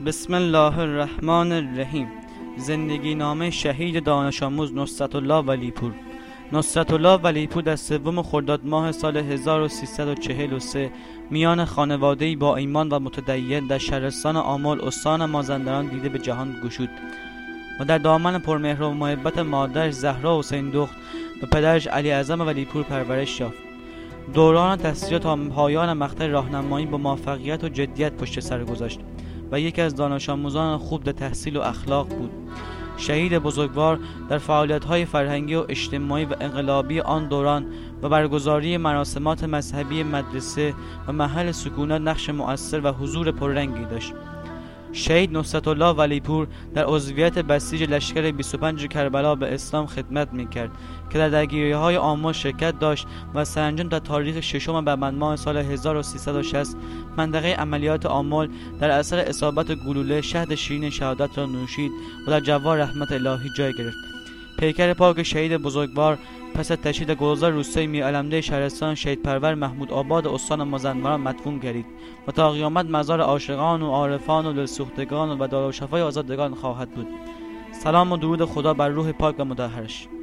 بسم الله الرحمن الرحیم. زندگی نامه شهید دانش آموز نصرت الله ولیپور. نصرت الله ولیپور در 3 خرداد ماه سال 1343 میان خانواده‌ای با ایمان و متدین در شهرستان آمل استان مازندران دیده به جهان گشود و در دامن پرمهر و محبت مادرش زهرا حسین دخت و پدرش علی اعظم ولیپور پرورش یافت. دوران تحصیل تا پایان مقطع راهنمایی با موفقیت و جدیت پشت سر گذاشت و یکی از دانش آموزان خوب در تحصیل و اخلاق بود. شهید بزرگوار در فعالیت‌های فرهنگی و اجتماعی و انقلابی آن دوران و برگزاری مراسمات مذهبی مدرسه و محل سکونت نقش مؤثر و حضور پررنگی داشت. شهید نصرت الله ولیپور در عضویت بسیج لشکر 25 کربلا به اسلام خدمت می‌کرد که در درگیری‌های آمل شرکت داشت و سرانجام در تاریخ 6 بهمن ماه سال 1360 منطقه عملیات آمل در اثر اصابت گلوله شهد شیرین شهادت را نوشید و در جوار رحمت الهی جای گرفت. پیکر پاک شهید بزرگوار پس از تشییع گلزار روستای میرعلمده شهرستان شهید پرور محمود آباد استان مازندران مدفون گردید و تا قیامت مزار عاشقان و عارفان و دلسوختگان و دارالشفای آزادگان خواهد بود. سلام و درود خدا بر روح پاک و مطهرش.